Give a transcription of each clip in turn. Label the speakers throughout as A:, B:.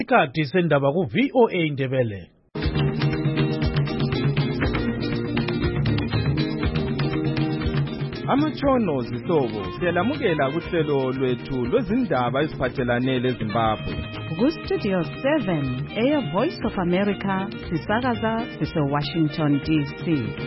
A: Isikhathi sendaba ku VOA Indebele.
B: Amatshono zihlobo siyalamukela kuhlelo lwethu lwezindaba eziphathelane leZimbabwe.
C: Ku-Studio 7 Air Voice of America sisakaza sise-Washington DC.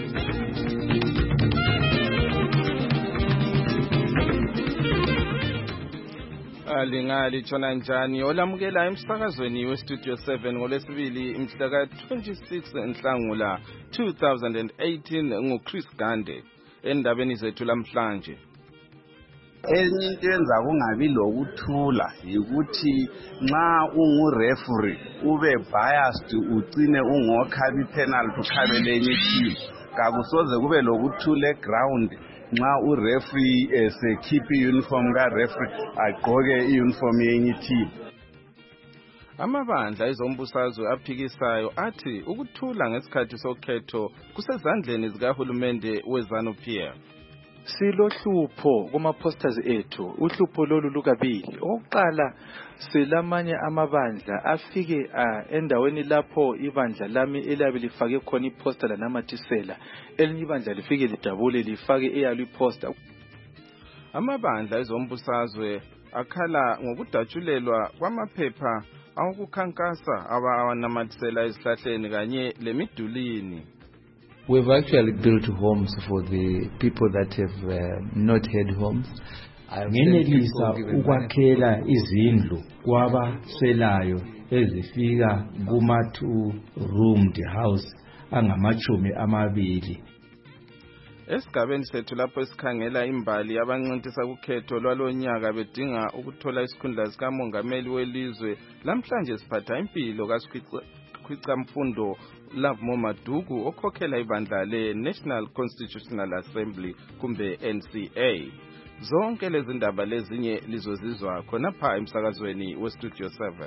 B: Lingali tshona njani olamukela emsakazweni we-Studio 7 ngolwesibili mhla ka-26 Nhlangula 2018 nguChris Gande. Endabeni zethu lamhlanje,
D: enye into yenza kungabi lokuthula yikuthi nxa ungu-referee ube biased ugcine ungokhabi i-penalty ukhabe lenye team, kakusoze kube lokuthula eground nxa ureferee esekhipha i-uniform ka-referee agqoke i-uniform yenye team.
B: Amabandla ezombusazwe aphikisayo athi ukuthula ngesikhathi sokhetho kusezandleni zikahulumende weZANU-PF.
E: Silohlupho kuma-posters ethu, uhlupho lolu lukabili. Okokuqala, silamanye amabandla afike endaweni lapho ibandla lami eliyabe lifake khona iposter lanamathisela, elinye ibandla lifike lidabule lifake eyalo iposter.
B: Amabandla ezombusazwe akhala ngokudatshulelwa kwamaphepha awokukhankasa abanamathisela ezihlahleni kanye lemidulini.
F: We've actually built homes for the people that have not had homes.
G: Ngenelisa ukwakhela izindlu kwabaswelayo ezifika kuma-2-roomed house angamachumi amabili.
B: Esigabeni sethu lapho esikhangela imbali abancintisa kukhetho lwalonyaka bedinga ukuthola isikhundla sikamongameli welizwe, lamhlanje siphatha impilo kaSikhwicamfundo Lovemore Maduku okhokhela ibandla le-National Constitutional Assembly kumbe NCA. Zonke lezi ndaba lezinye lizozizwa khonapha emsakazweni we-Studio 7.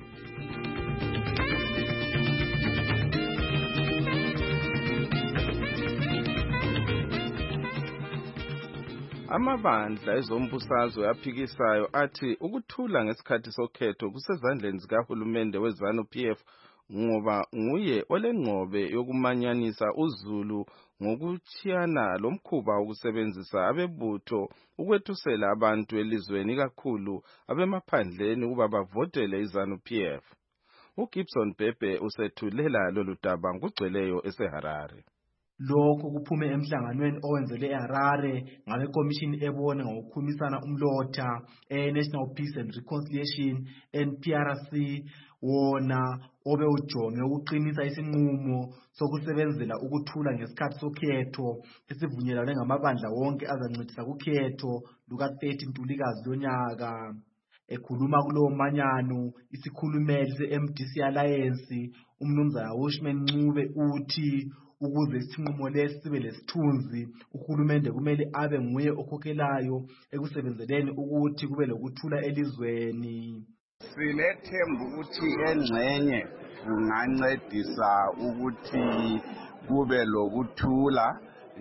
B: Amabandla ezombusazwe aphikisayo athi ukuthula ngesikhathi sokhetho kusezandleni zikahulumende weZANU-PF ngoba nguye olengqobe yokumanyanisa uZulu ngokuchiyana lomkhuba wokusebenzisa abebutho ukwethusela abantu elizweni kakhulu abemaphandleni ukuba bavotele iZANU-PF. uGibson Bhebhe usethulela lolu daba ngugcweleyo eseHarare.
H: Lokho kuphume emhlanganweni owenzele eHarare ngabe commission ebona ngokukhumisana umlotha National Peace and Reconciliation NPRC wona obe ujonge ukuqinisa isinqumo sokusebenzela ukuthula ngesikhathi sokhetho esivunyelane ngamabandla wonke azancedisa kukhetho luka-30 Ntulikazi lonyaka. Ekhuluma kulowo manyano isikhulumeli se-MDC Alliance umnumzana Wishman Ncube uthi ukuze isinqumo lesi sibe lesithunzi uhulumende kumele abe nguye okhokhelayo ekusebenzeleni ukuthi kube lokuthula elizweni.
D: Silethemba ukuthi engxenye kungancedisa ukuthi kube lokuthula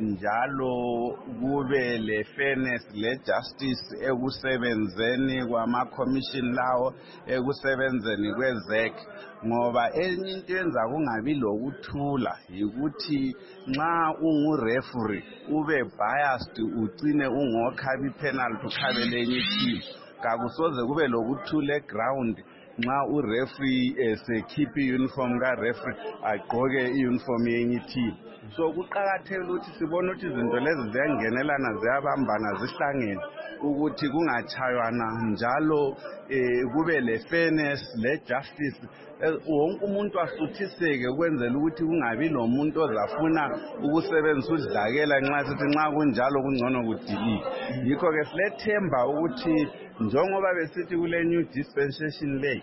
D: njalo kube le-fairness le-justice ekusebenzeni kwama-commission lawo, ekusebenzeni kwe-ZEC, ngoba enye into yenza kungabi lokuthula yikuthi nxa ungu-referee ube biased ugcine ungokhabi i-penalty ukhabe lenye team, kakusoze kube lokuthula eground nxa ureferee esekhipha i-uniform ka-referee agqoke i-uniform yenye team. So kuqakathekile ukuthi sibone ukuthi izinto lezi ziyangenelana ziyabambana zihlangene ukuthi kungachaywana njalo kube le-fairness le-justice, wonke umuntu asuthiseke ukwenzela ukuthi kungabi lomuntu ozafuna ukusebenzisa udlakela nxa sithi nxa kunjalo kungcono kudilike. Yikho-ke silethemba ukuthi njengoba besithi kule new dispensation lay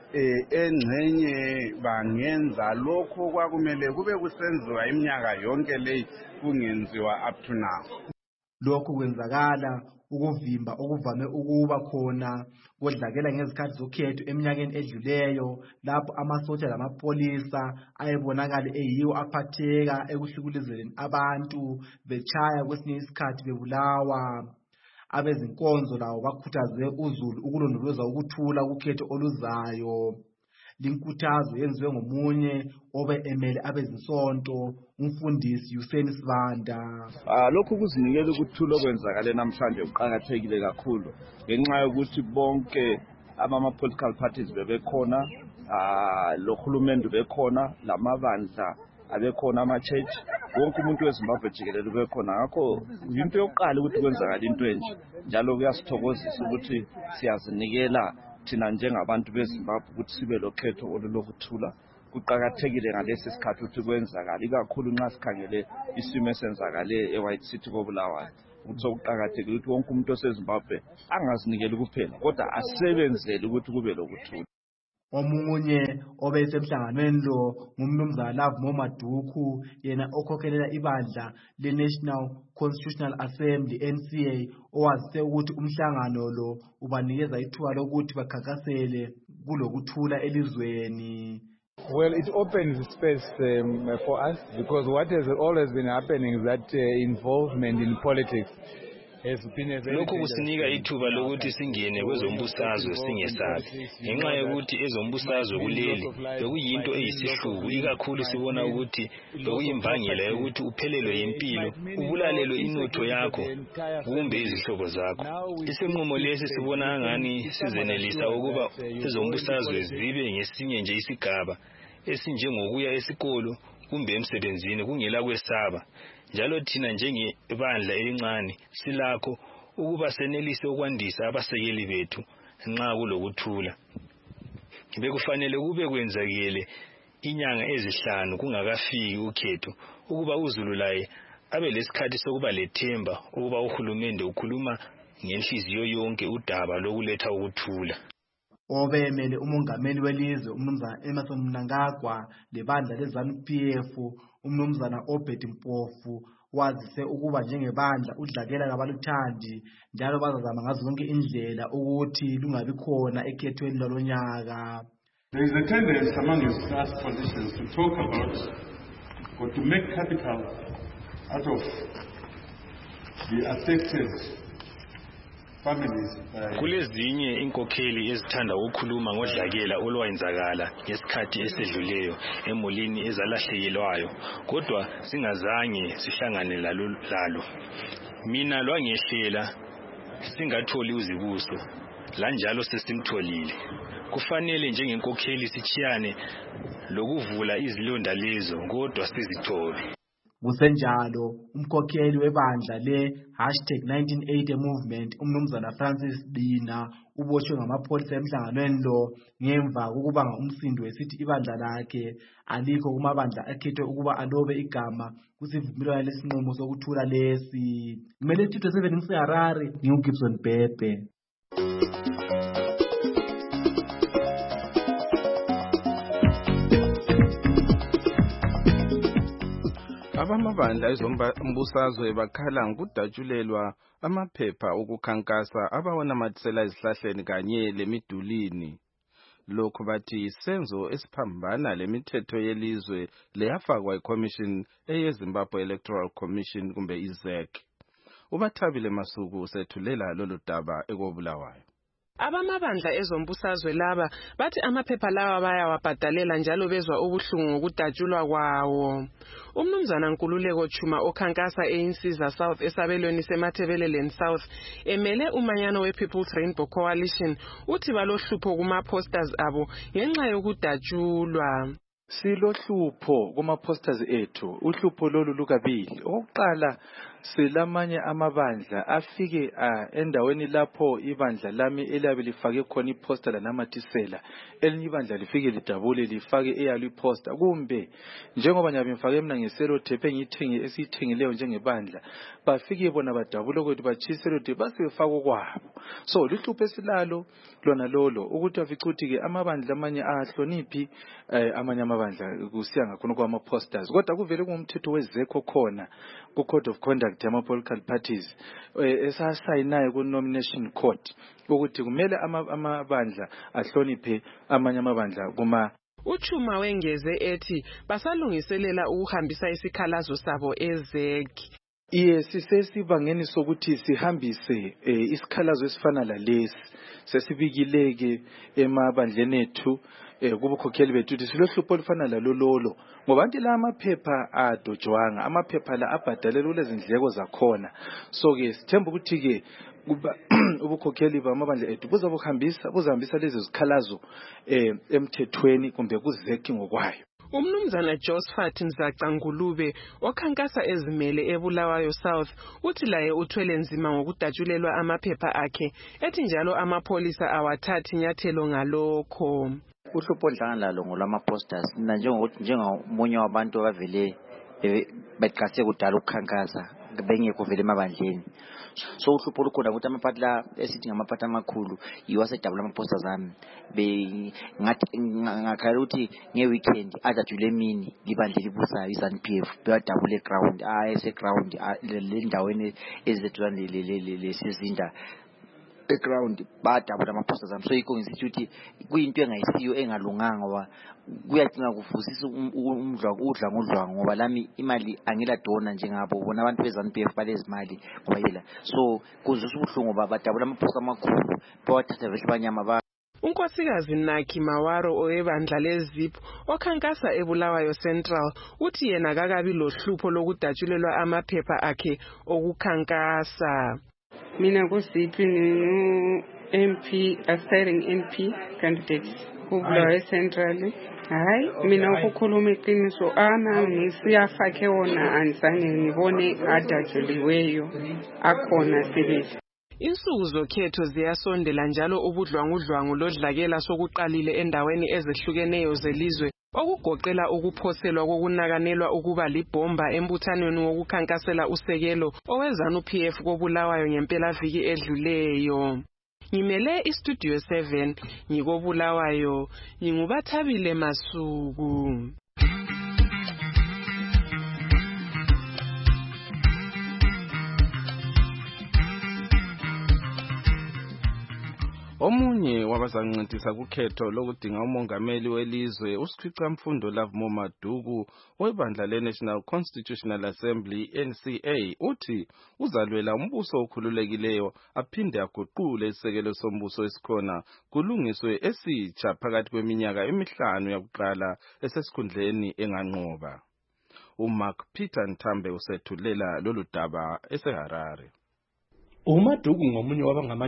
D: engxenye bangenza lokho kwakumele kube kusenziwa iminyaka yonke leyi kungenziwa up to now.
H: Lokho kwenzakala ukuvimba okuvame ukuba khona kodlakela ngezikhathi zokhetho eminyakeni edluleyo lapho amasotsha lamapolisa ayebonakala eyiwo aphatheka ekuhlukuluzeni abantu, bechaya kwesinye isikhathi bebulawa. Abezinkonzo lawo bakhuthaze uZulu ukulondoloza ukuthula kukhetho oluzayo. linkuthazo yenziwe ngomunye obe emele abezinsonto umfundisi Hussein Sibanda.
I: Lokhu kuzinikela ukuthula okwenzakala namhlanje kuqhakathekile kakhulu ngenxa yokuthi bonke ama-political parties bebekhona, lo hulumende bekhona, lamabandla abekhona, ama-church, wonke umuntu weZimbabwe jikelele bekhona. Ngakho into yokuqala ukuthi kwenzakala into enje, njalo kuyasithokozisa ukuthi siyazinikela thina njengabantu beZimbabwe ukuthi sibe lokhetho olulokuthula. Kuqhakathekile ngalesi sikhathi ukuthi kwenzakala, ikakhulu nxa sikhangele isimo esenzakale eWhite City koBulawayo. Ukuthi okuqhakathekile ukuthi wonke umuntu oseZimbabwe angazinikeli kuphela kodwa asebenzele ukuthi kube lokuthula.
H: Omunye obesemhlanganweni lo ngumnumzana Love Maduku, yena okhokhelela ibandla le-National Constitutional Assembly NCA, owazise ukuthi umhlangano lo ubanikeza ithuba lokuthi bakhankasele kulokuthula elizweni.
F: Well, it opens space for us because what has always been happening is that involvement in politics has been a very...
J: Lokhu kusinika ithuba lokuthi singene kwezombusazwe singesabi. Ngenxa yokuthi ezombusazwe kuleli bekuyinto eyisihluku, ikakhulu sibona ukuthi bekuyimbangela yokuthi uphelelwe impilo, ubulalelwe inotho yakho kumbe izihlobo zakho. Isinqumo lesi sibona angani sizenelisa ukuba ezombusazwe zibe ngesinye nje isigaba esinjengokuya esikolo kumbe emsebenzini kungela kwesaba. Njalo thina njengebandla elincane silakho ukuba senelise ukwandisa abasekeli bethu nxa kulokuthula. Bekufanele kube kwenzakele inyanga ezihlanu kungakafiki ukhetho ukuba uZulu laye abe lesikhathi sokuba lethemba ukuba uhulumende ukhuluma ngenhliziyo yonke udaba lokuletha ukuthula.
H: Obemele umongameli welizwe umnumzana Emmerson Mnangagwa lebandla leZANU-PF umnumzana Obed Mpofu wazise ukuba njengebandla udlakela kabaluthandi njalo bazazama ngazo zonke indlela ukuthi lungabi khona ekhethweni lalonyaka.
K: There is a tendency among us politicians to talk about or to make capital out of the affected
J: kulezinye inkokheli ezithanda ukukhuluma ngodlakela olwayenzakala ngesikhathi esedluleyo emulini ezalahlekelwayo, kodwa singazange sihlangane lalo. Mina lwangehlela singatholi uzibuso, lanjalo sesimtholile. Kufanele njengenkokheli sichiyane lokuvula izilonda lezo, kodwa sizithobe.
H: Kusenjalo umkhokheli webandla le#1980 movement umnumzana Francis Bina uboshwe ngamapholisa emhlanganweni lo ngemva kokubanga umsindo wesithi ibandla lakhe alikho kumabandla akhethwe ukuba alobe igama kusivumelwano lesinqumo sokuthula lesi. Kumele Studio 7 ngiseHarare, ngiuGibson Bhebhe.
B: Abamabandla ezombusazwe bakhala ngokudatshulelwa amaphepha okukhankasa abawonamathisela ezihlahleni kanye lemidulini. Lokhu bathi isenzo esiphambana lemithetho yelizwe leyafakwa iCommission eyeZimbabwe Electoral Commission kumbe iZEC. uBathabile Masuku usethulela lolu daba ekobulawayo.
L: Abamabandla ezombusazwe laba bathi amaphepha lawa bayawabhadalela njalo bezwa ubuhlungu ngokudatshulwa kwawo. Umnumzana Nkululeko Chuma okhankasa eInsiza South esabelweni seMathebelelen South emele umanyano wePeople's Rainbow Coalition uthi balohlupho kuma-posters abo ngenxa yokudatshulwa.
E: Silohlupho kuma-posters ethu, uhlupho lolu lukabili. Okokuqala silamanye amabandla afike endaweni lapho ibandla lami eliyabe lifake khona iposter lanamathisela, elinye ibandla lifike lidabule lifake eyalo iposter, kumbe njengoba nyabe ngifake mina ngeselotape esiyithengileyo njengebandla, bafike bona badabule ukuthi bachiselotape basebefaka kwabo. So luhlupho esilalo lona lolo ukuthi afica ukuthi ke amabandla amanye ahloniphi amanye amabandla kusiya ngakhona kwama-posters, kodwa kuvele kungumthetho wezekho khona ku Code of Conduct yama-political parties esasayinayo ku-nomination court ukuthi kumele amabandla ahloniphe amanye amabandla kuma.
L: Uchuma wengeze ethi basalungiselela ukuhambisa isikhalazo sabo eZEC.
E: Sisesibangeni sokuthi sihambise isikhalazo esifana lalesi sesibikileke emabandleni ethu kubukhokheli bethu ukuthi silohlupho olufana lalololo ngoba anti la amaphepha adojwanga amaphepha la abhadalela kulezindleko zakhona. So ke sithemba ukuthi ke kuba ubukhokheli bamabandla ethu buzahambisa lezi zikhalazo emthethweni kumbe kuzeki ngokwayo.
L: Umnumzana Josephat Nzacangulube okhankasa ezimele eBulawayo South uthi laye uthwele nzima ngokudatshulelwa amaphepha akhe ethi njalo amapholisa awathathi nyathelo ngalokho.
M: Uhlupho odlanga lalo ngolama-posters mina njengomunye wabantu abavele beqase kudala ukukhankasa bengekho vele emabandleni. So uhlupho olukhona ukuthi amaphathi la esithi ngamaphathi amakhulu yiwo asedabula ama-posters ami ngakhala ukuthi nge-weekend adajule emini libandle libusayo i-ZANU-PF bewadabula eground eseground le ndaweni ezetulane lesizinda eground badabula ama-posters ami. So yikho ngisithi ukuthi kuyinto engayisiyo engalunganga ngoba kuyadinga kuvusisa udlangodlwangu ngoba lami imali angiladona njengabo bona abantu be-ZANU-PF balezimali ngoba yela. So kuzwisa ubuhlungu ngoba badabula ama-posters amakhulu bawathatha vele abanyama
L: unkosikazi Naki Mawaro owebandla leZIP okhankasa eBulawayo Central uthi yena kakabi lohlupho lokudatshulelwa amaphepha akhe okukhankasa.
N: Mina kuZIP MP aspiring MP candidate kuBulawayo Central. Hayi mina ukukhuluma iqiniso ngisiyafake wona anzange ngibone adatshuliweyo akhona sebele.
L: Insuku zokhetho ziyasondela njalo ubudlwangudlwangu lodlakela sokuqalile endaweni ezehlukeneyo zelizwe okugoqela ukuphoselwa kokunakanelwa ukuba libhomba embuthanweni wokukhankasela usekelo oweZANU-PF koBulawayo ngempelaviki edluleyo. Ngimele iStudio 7 ngikoBulawayo ngingubathabile Masuku.
B: Omunye wabazancedisa kukhetho lokudinga umongameli welizwe uSikhwicamfundo Lovemore Maduku webandla leNational Constitutional Assembly NCA uthi uzalwela umbuso okhululekileyo aphinde aguqule isekelo sombuso esikhona kulungiswe esitsha phakathi kweminyaka emihlanu yakuqala esesikhundleni enganqoba. uMark Peter Nthambe usethulela lolu daba eseHarare.
A: uMaduku ngomunye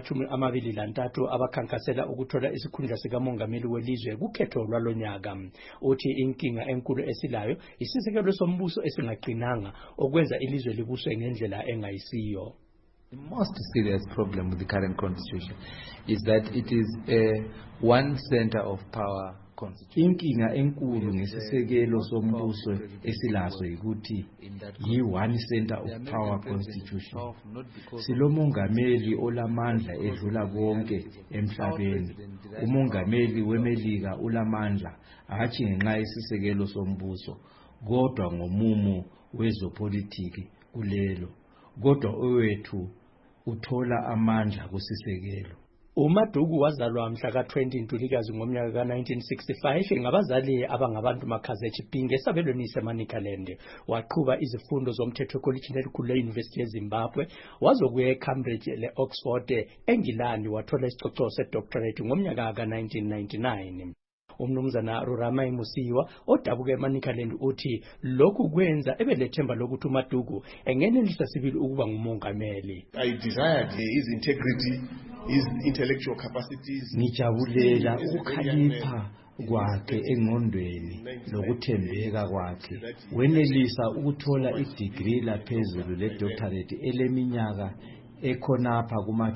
A: wabangama-23 abakhankasela ukuthola isikhundla sikamongameli welizwe kukhetho lwalonyaka. Uthi inkinga enkulu esilayo isisekelo sombuso esingaqinanga okwenza ilizwe libuswe ngendlela engayisiyo.
G: The most serious problem with the current constitution is that it is a one center of power. Inkinga enkulu ngesisekelo sombuso esilaso ukuthi yi-one center of power constitution. Silomongameli olamandla edlula konke emhlabeni. Umongameli weMelika ulamandla hatshi ngenxa yesisekelo sombuso kodwa ngomumo wezopolitiki kulelo. Kodwa owethu uthola amandla kusisekelo.
A: uMaduku wazalwa mhla ka-20 Ntulikazi ngomnyaka ka-1965 ngabazali abangabantu Makhaze Chipinge esabelweni seManicaland. Waqhuba izifundo zomthetho ekolitshini elikhulu le-University yeZimbabwe wazokuya eCambridge le-Oxford eNgilandi wathola isicoco sedoctorate ngomnyaka ka-1999. Umnumzana Ruramai Musiwa odabuka eManicaland uthi lokhu kwenza ebelethemba lokuthi uMaduku engenelisa sibili ukuba ngumongameli.
O: I desired his integrity, his intellectual capacities.
G: Ngijabulela ukukhalipha kwakhe engqondweni lokuthembeka kwakhe. Wenelisa ukuthola idegree laphezulu ledoctorate eleminyaka ekhonapha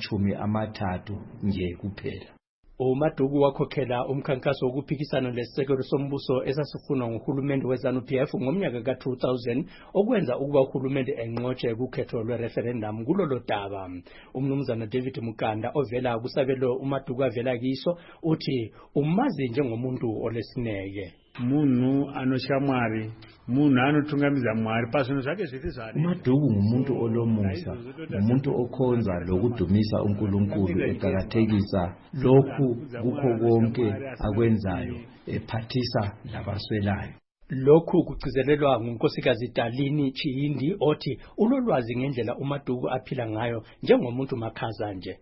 G: kuma-30 nje kuphela.
A: uMaduku wakhokhela umkhankaso wokuphikisana lesisekelo sombuso esasifunwa nguhulumende weZANU-PF ngomnyaka ka-2000 okwenza ukuba uhulumende enqotshe kukhetho lwe-referendum kulolo daba. Umnumzana David Mukanda ovela kusabelo uMaduku avela kiso uthi umazi njengomuntu olesineke.
P: Munhu anosha Mwari, munhu anotungamidza Mwari pazvinhu zvake zviri zvare.
G: uMaduku ngumuntu olomusa, umuntu okhonza lokudumisa uNkulunkulu eqakathekisa lokhu kukho konke akwenzayo ephathisa labaswelayo.
A: Lokhu kugcizelelwa ngunkosikazi Dalini Chiyindi othi ulolwazi ngendlela uMaduku aphila ngayo njengomuntu Makhaza nje.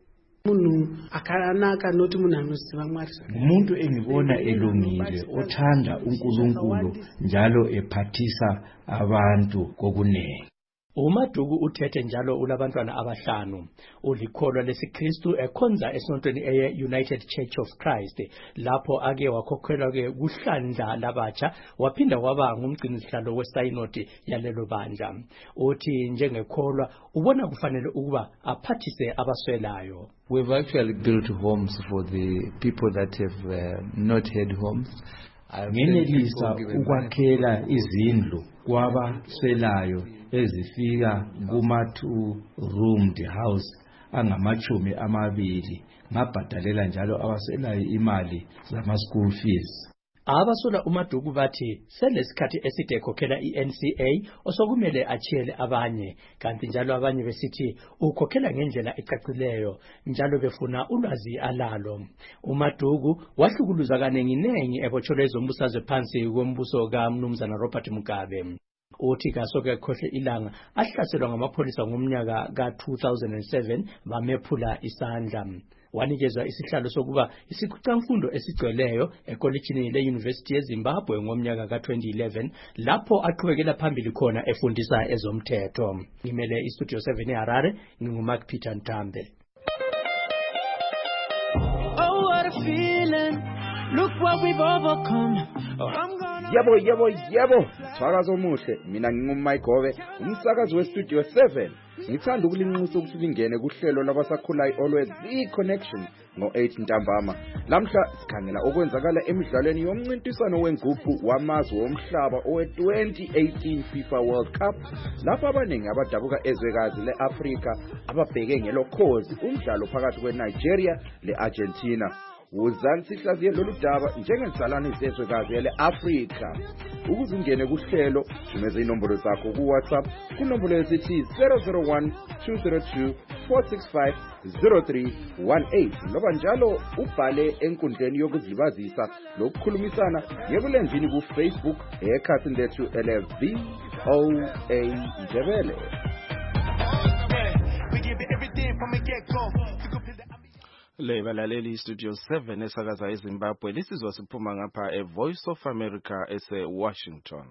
Q: Munhu akanaka noti munhu anoziva Mwari.
G: Umuntu engibona elungile othanda uNkulunkulu njalo ephathisa abantu kokunene.
A: uMaduku uthethe njalo unabantwana abahlanu. Ulikholwa lesiKristu ekhonza esontweni eye-United Church of Christ lapho ake wakhokhelwa-ke kuhlandla labatsha waphinda waba ngumgcinisihlalo wesayinodi yalelo bandla. Uthi njengekholwa ubona kufanele ukuba aphathise abaswelayo.
R: We've actually built homes for the people that have not had homes.
G: Ngenelisa ukwakhela izindlu kwabaswelayo ezifika kuma-2-roomed house angamachumi amabili ngabhadalela njalo abaswelayo imali zama-school fees.
A: Abasola uMaduku bathi selesikhathi eside ekhokhela iNCA osokumele achiyele abanye kanti njalo abanye besithi ukhokhela ngendlela ecacileyo njalo befuna ulwazi alalo. uMaduku wahlukuluza kanenginengi ebotsholwe ezombusazwe phansi kombuso kaMnumzana Robert Mugabe. Uthi kasoke khohle ilanga ahlaselwa ngamapholisa ngomnyaka ka-2007 bamephula isandla. Wanikezwa isihlalo sokuba isikhuthamfundo esigcweleyo ekolejini le-University yeZimbabwe ngomnyaka ka-2011 lapho aqhubekela phambili khona efundisa ezomthetho. Ngimele iStudio 7 eHarare, nginguMark Peter Ntambe.
S: Oh, what a feeling. Look what we've overcome.
T: Yebo. Thakazo muhle. Mina nginguMayigobe, umsakazi weStudio 7. Ngithanda ukulinxusa ukuthi lingene kuhlelo labasakhulayo Always The Connection ngo-8 ntambama. Lamhla sikhangela okwenzakala emidlalweni yomncintiswano wengubhu wamazwe womhlaba owe-2018 FIFA World Cup lapho abaningi abadabuka ezwekazi le-Afrika ababheke ngelokhozi umdlalo phakathi kweNigeria le-Argentina. Wozani sihlaziye lolu daba njengezalwane zezwekazi le-Afrika. Ukuze ungene kuhlelo, thumeza inombolo zakho ku-WhatsApp kunombolo esithi 001-202-465-0318 noba njalo ubhale enkundleni yokuzilibazisa lokukhulumisana ngebulenjini ku-Facebook ekhasini lethu ele-VOA Ndebele.
B: Le balaleli Studio 7 esakaza eZimbabwe lisizwa siphuma ngapha eVoice of America ese-Washington.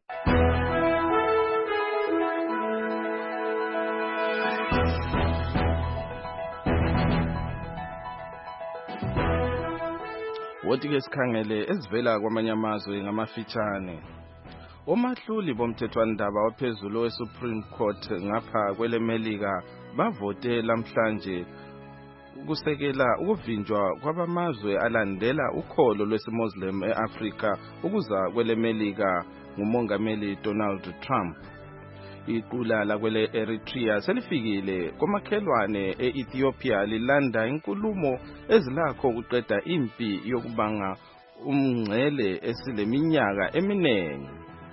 B: Wothi-ke sikhangele ezivela kwamanye amazwe ngamafitshane. Omahluli bomthethwandaba waphezulu we-Supreme Court ngapha kweleMelika bavote lamhlanje ukusekela ukuvinjwa kwabamazwe alandela ukholo lwesimuslim eAfrika ukuza kweleMelika ngumongameli Donald Trump. Iqula la kwele Eritrea selifikile komakhelwane eEthiopia lilanda inkulumo ezilakho ukuqeda impi yokubanga umngcele esileminyaka eminengi.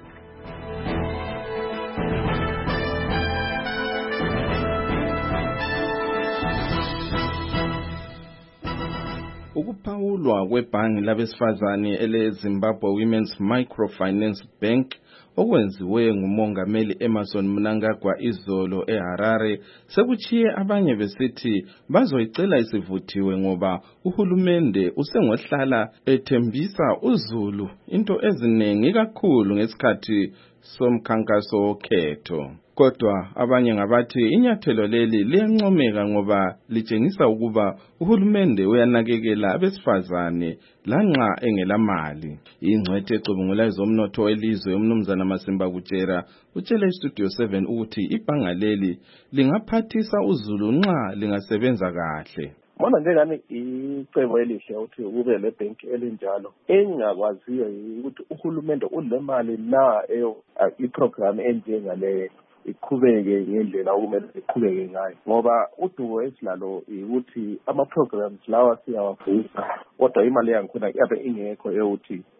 B: Ukuphawulwa kwebhangi labesifazane ele-Zimbabwe Women's Microfinance Bank okwenziwe ngumongameli Emmerson Mnangagwa izolo eHarare sekuchiye abanye besithi bazoyicela isivuthiwe ngoba uhulumende usengohlala ethembisa uzulu into eziningi kakhulu ngesikhathi somkhankaso wokhetho. Kodwa abanye ngabathi inyathelo leli liyancomeka ngoba litshengisa ukuba uhulumende uyanakekela abesifazane lanxa engelamali. Ingcwethe ecubungula ezomnotho welizwe uMnumzana Masimba Kutshera utshele iStudio 7 ukuthi ibhanga leli lingaphathisa uzulu nxa lingasebenza kahle.
U: Mona njengani icebo elihle ukuthi kube le bank elinjalo engakwaziyo ukuthi uhulumende ulemali na iprogram enjengale iqhubeke ngendlela okumele iqhubeke ngayo ngoba udumo esilalo ukuthi ama programs lawa siyawavusa kodwa imali yangikhona yabe ingekho ukuthi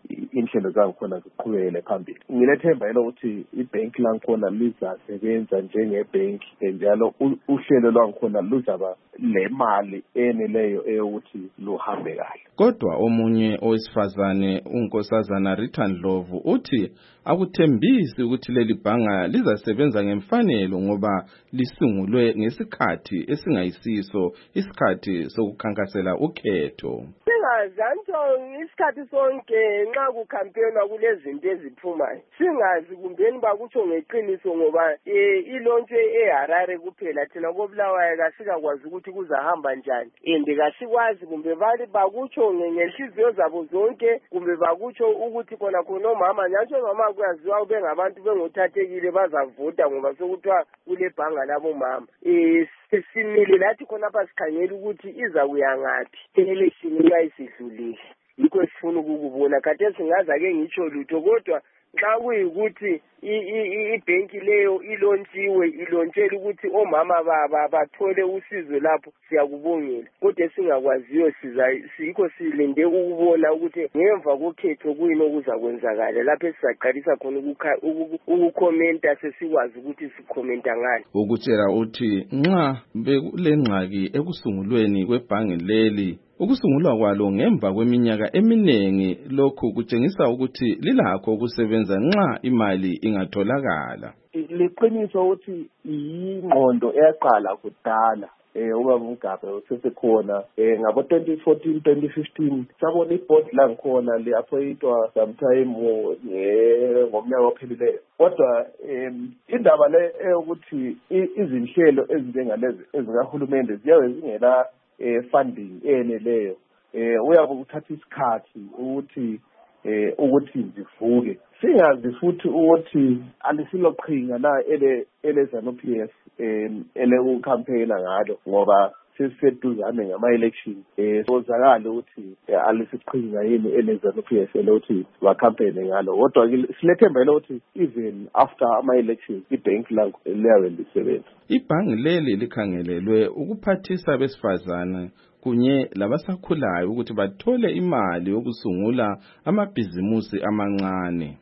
U: inhlelo zangikhona ziqhubekele phambili. Nginethemba ukuthi ibhenki langikhona lizasebenza njengebhenki njalo uhlelo lwangikhona luzaba le mali eneleyo eyokuthi luhambe kahle.
B: Kodwa omunye owesifazane uNkosazana Rita Ndlovu uthi akuthembisi ukuthi leli bhanga lizasebenza ngemfanelo ngoba lisungulwe ngesikhathi esingayisiso isikhathi sokukhankasela ukhetho.
C: Singazi isikhathi sonke nxa kukhampenwa kulezinto eziphumayo. Singazi kumbeni bakutsho ngeqiniso ngoba ilonke eHarare kuphela thina koBulawayo kasikakwazi ukuthi kuzahamba njani. Kasikwazi kumbe bakutsho ngenhliziyo zabo zonke kumbe bakutsho ukuthi khona omama nyatsho mama kuyaziwa bengabantu bengothathekile bazavota ngoba sokuthiwa kule bhanga labo mama. Simile lathi khonapha sikhangela ukuthi iza kuya ngaphi election nxa isidlulile. Yikho sifuna ukukubona kade singaza ke ngitsho lutho kodwa nxa kuyikuthi ibhenki leyo ilontshela ukuthi omama bathole usizo lapho siyakubongela kodwa singakwaziyo yikho silinde ukubona ukuthi ngemva kokhetho kuyini okuzakwenzakala lapho esizaqalisa khona ukukhomenta sesikwazi ukuthi sikhomenta ngani.
B: Ukutshela uthi nxa bekulengxaki ekusungulweni kwebhangi leli ukusungulwa kwalo ngemva kweminyaka eminengi lokhu kutshengisa ukuthi lilakho ukusebenza nxa imali ingatholakala.
U: Liqiniso ukuthi ingqondo eyaqala kudala ubaba uMgabhe usesekhona ngabo 2014 2015 sabona iboard langikhona liappointwa sometime ngomnyaka ophelileyo kodwa indaba le ukuthi izinhlelo ezinjengalezi ezikahulumende ziyabe zingela funding eneleyo uyabe uthatha isikhathi ukuthi zivuke. Singazi futhi ukuthi alisiloqhinga na eleZANU-PF elekucampaigna ngalo ngoba seseduzane ngama-election sozakala ukuthi alisiqhinga yini eleZANU-PF elokuthi bacampaign ngalo kodwa silethemba ukuthi even after ama-election ibhenki langu liyabe lisebenza.
B: Ibhangi leli likhangelelwe ukuphathisa besifazane kunye labasakhulayo ukuthi bathole imali yokusungula amabhizimusi amancane.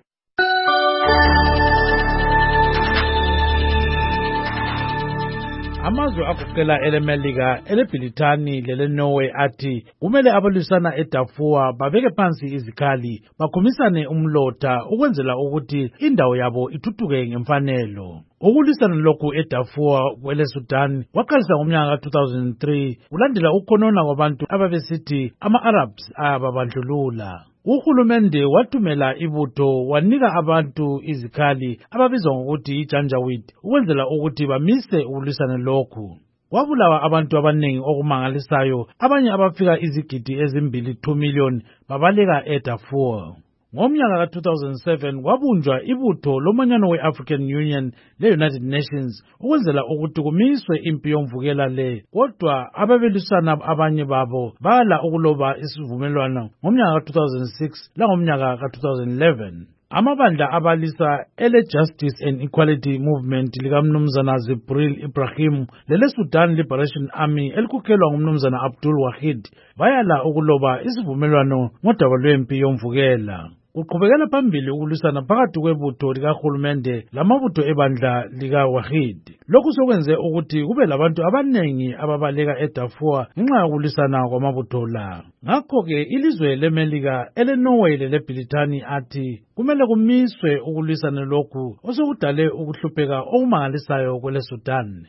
V: Amazwe agoqela eleMelika, eleBrithani leleNorway athi kumele abalwisana eDarfur babeke phansi izikhali bakhumisane umlotha ukwenzela ukuthi indawo yabo ithuthuke ngemfanelo. Ukulwisana lokhu eDarfur kweleSudan kwaqalisa ngomnyaka ka-2003 kulandela ukukhonona kwabantu ababesithi ama-Arabs ayababandlulula. Uhulumende wathumela ibutho wanika abantu izikhali ababizwa ngokuthi iJanjaweed ukwenzela ukuthi bamise ukulwisana lokhu. Kwabulawa abantu abanengi okumangalisayo abanye abafika izigidi ezimbili 2 million babaleka eDarfur. Ngomnyaka ka-2007 kwabunjwa ibutho lomanyano we-African Union le-United Nations ukwenzela ukuthi kumiswe impi yomvukela le kodwa ababelisana abanye babo bala ukuloba isivumelwano ngomnyaka ka-2006 langomnyaka ka-2011. Amabandla abalisa ele-Justice and Equality Movement likamnumzana Zibril Ibrahim lele-Sudan Liberation Army elikhokhelwa ngumnumzana Abdul Wahid bayala ukuloba isivumelwano ngodaba lwempi yomvukela. Uqhubekela phambili ukulwisana phakathi kwebutho likahulumende lamabutho ebandla likaWahid. Lokhu sokwenze ukuthi kube labantu abanengi ababaleka eDarfur ngenxa yokulwisana kwamabutho la. Ngakho-ke ilizwe leMelika, eleNorway leleBrithani athi kumele kumiswe ukulwisana lokhu osekudale ukuhlupheka okumangalisayo kweleSudan.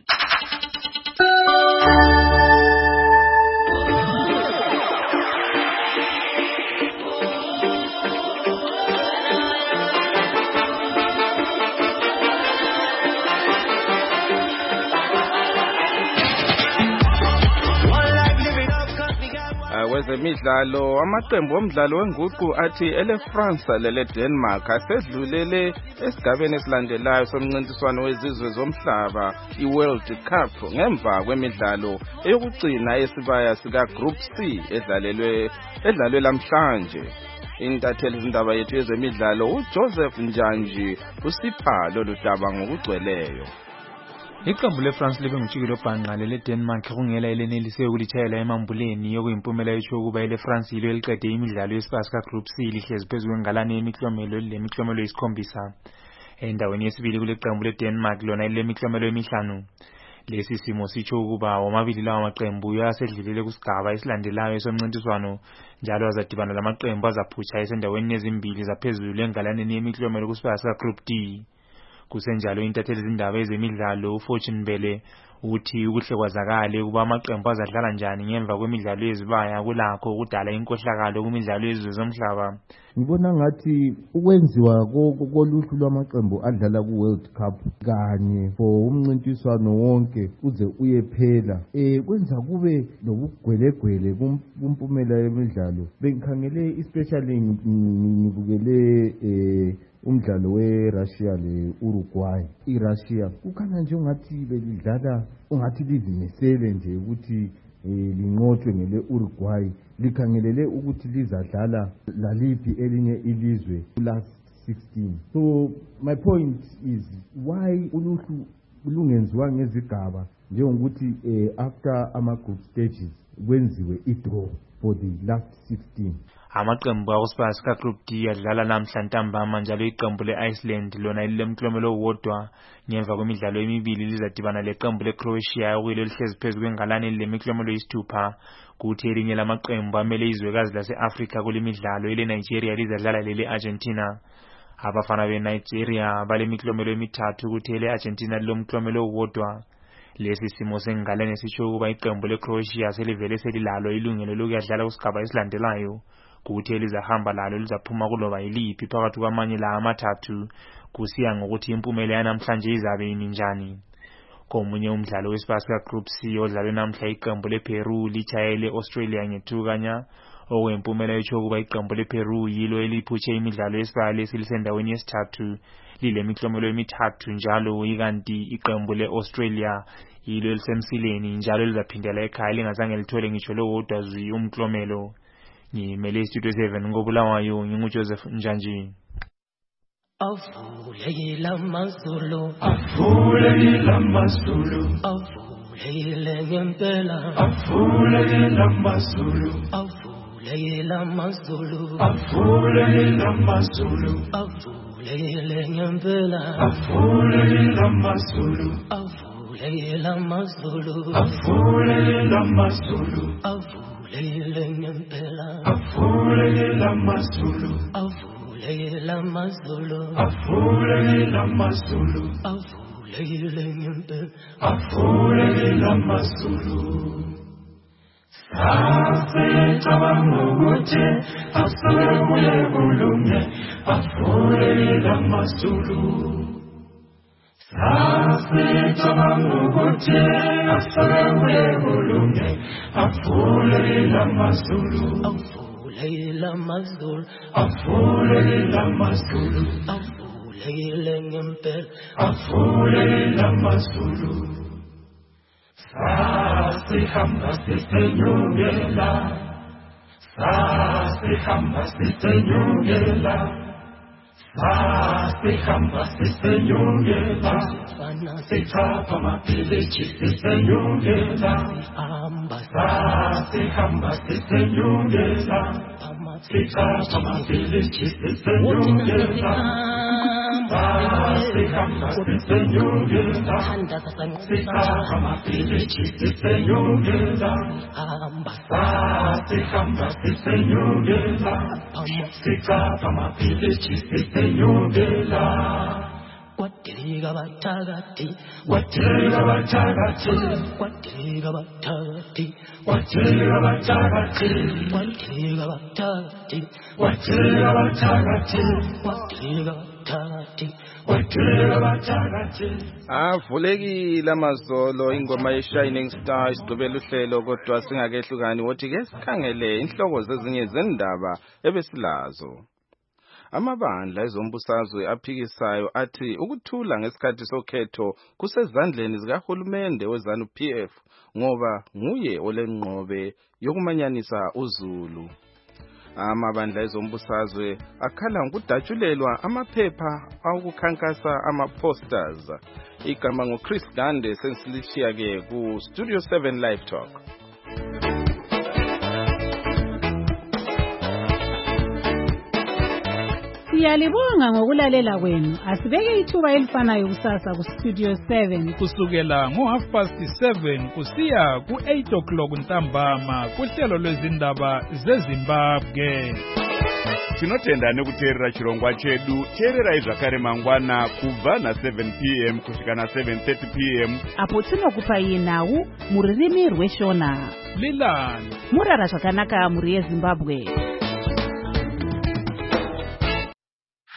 B: Kwezemidlalo amaqembu omdlalo wenguqu athi eleFrance leleDenmark asedlulele esigabeni esilandelayo somncintiswano wezizwe zomhlaba iWorld Cup ngemva kwemidlalo eyokugcina esibaya sika Group C edlalwe lamhlanje. Intatheli izindaba yethu yezemidlalo uJoseph Njanji usipha lolu daba ngokugcweleyo.
D: Iqembu leFrance libe ngujikelo bhanqale leDenmark kungela elenelise ukulitshayela emambuleni yokuyimpumela etsho ukuba eleFrance yilo eliqede imidlalo yesibasa Group C lihlezi phezu kwengalane yemiklomelo lemiklomelo yesikhombisa. Endaweni yesibili kuleqembu leDenmark lona lilemiklomelo emihlanu. Lesi simo sitsho ukuba womabili lawa maqembu yasedlulile kusigaba esilandelayo esomncintiswano njalo azadibana lamaqembu azaphutsha esendaweni ezimbili zaphezulu engalaneni yemiklomelo kusibasa Group D. Kusenjalo intatheli izindaba ezemidlalo uFortune Mbele uthi ukuhle kwazakale ukuba amaqembu azadlala njani ngemva kwemidlalo yezibaya kulakho ukudala inkohlakalo kumidlalo yezizwe zomhlaba.
I: Ngibona ngathi ukwenziwa koluhlu lwamaqembu adlala ku-World Cup kanye for umncintiswano wonke uze uyephela kwenza kube nobugwelegwele kumpumela yemidlalo. Bengikhangele especially ngibukele umdlalo weRussia leUruguay. iRussia kukhanya nje ungathi belidlala ungathi lizimisele nje ukuthi linqotshwe ngele-Uruguay, likhangelele ukuthi lizadlala laliphi elinye ilizwe last 16. So my point is why uluhlu lungenziwa ngezigaba njengokuthi after ama-group stages kwenziwe i-draw for the last 16.
D: Amaqembu akusibasa Group D adlala namhla ntambama njalo iqembu le-Iceland lona lilemklomelo owodwa ngemva kwemidlalo emibili lizadibana leqembu leCroatia okuyilo lihlezi phezu kwengalane lemiklomelo yisithupha. Kuthi elinye lamaqembu amele izwekazi lase-Afrika kule midlalo ile-Nigeria lizadlala lele-Argentina. Abafana be-Nigeria balemiklomelo emithathu kuthi ele-Argentina lilomklomelo owodwa. Lesi simo sengalane sitsho ukuba iqembu leCroatia selivele selilalo ilungelo lokuyadlala kusigaba esilandelayo. Kuthi elizahamba lalo lizaphuma kuloba yiliphi phakathi kwamanye la amathathu kusiya ngokuthi impumela yanamhlanje izabe njani. Komunye umdlalo wesibasa Group C odlalwe namhla iqembu lePeru litshayele Australia ngethukanya okwempumela etsho ukuba iqembu lePeru yilo eliphutshe imidlalo yesibali esilisendaweni yesithathu lilemiklomelo emithathu njalo ikanti iqembu leAustralia yilo elisemsileni njalo lizaphindela ekhaya lingazange lithole ngitsho lowodwa zwi umklomelo. Ngimele Studio 7 ngobulawayo nginguJoseph Njanji.
S: Avulekile amazulu, avulekile amazulu, avulekile ngempela, avulekile amazulu, avulekile amazulu, avulekile amazulu, avulekile ngempela, avulekile amazulu, avulekile amazulu, avulekile amazulu, avulekile ngempela, avulekile amazulu, avulekile amazulu, avulekile amazulu, avulekile ngempela, avulekile amazulu. Sasicabanga ukuthi asuke kuye kulunge, avulekile amazulu. Sasicabanga ukuthi asuke kuye kulunge, avulekile amazulu. Avulekile amazulu, avulekile amazulu, avulekile ngempela, avulekile amazulu. Sasihamba sisenyukela, sasihamba sisenyukela, sasihamba sisenyukela, sichapha amapilitshi sisenyukela, sasihamba sisenyukela, sichapha amapilitshi sisenyukela, sasihamba sisenyukela, sichapha amapilitshi sisenyukela, sasihamba sisenyukela, sichapha amapilitshi sisenyukela. Kwathiga bathakathi, kwathiga bathakathi, kwathiga bathakathi, kwathiga bathakathi, kwathiga bathakathi, kwathiga bathakathi, kwathiga bathakathi, kwathiga bathakathi.
B: Avulekile amazolo ingoma ye-Shining Star isigqibela uhlelo kodwa singakehlukani wothi ke sikhangele inhloko zezinye zendaba ebesilazo. Amabandla ezombusazwe aphikisayo athi ukuthula ngesikhathi sokhetho kusezandleni zikahulumende weZANU-PF ngoba nguye olengqobe yokumanyanisa uZulu. Amabandla ezombusazwe akhala ngokudatshulelwa amaphepha awukukhankasa ama-posters. Igama ngoChris Gande sensilishiya-ke ku-Studio 7 Live Talk.
F: Siyalibonga ngokulalela kwenu. Asibeke ithuba elifanayo kusasa ku-Studio 7
K: kusukela ngo7:30 kusiya ku8 ntambama kuhlelo lwezindaba zeZimbabwe.
W: Tinotenda nekuteerera chirongwa chedu. Teererai zvakare mangwana kubva na7 p.m. kusvika na7:30 p.m.
F: apo tinokupai nhau mururimi rweshona.
K: Lilani
F: murara zvakanaka muri yeZimbabwe.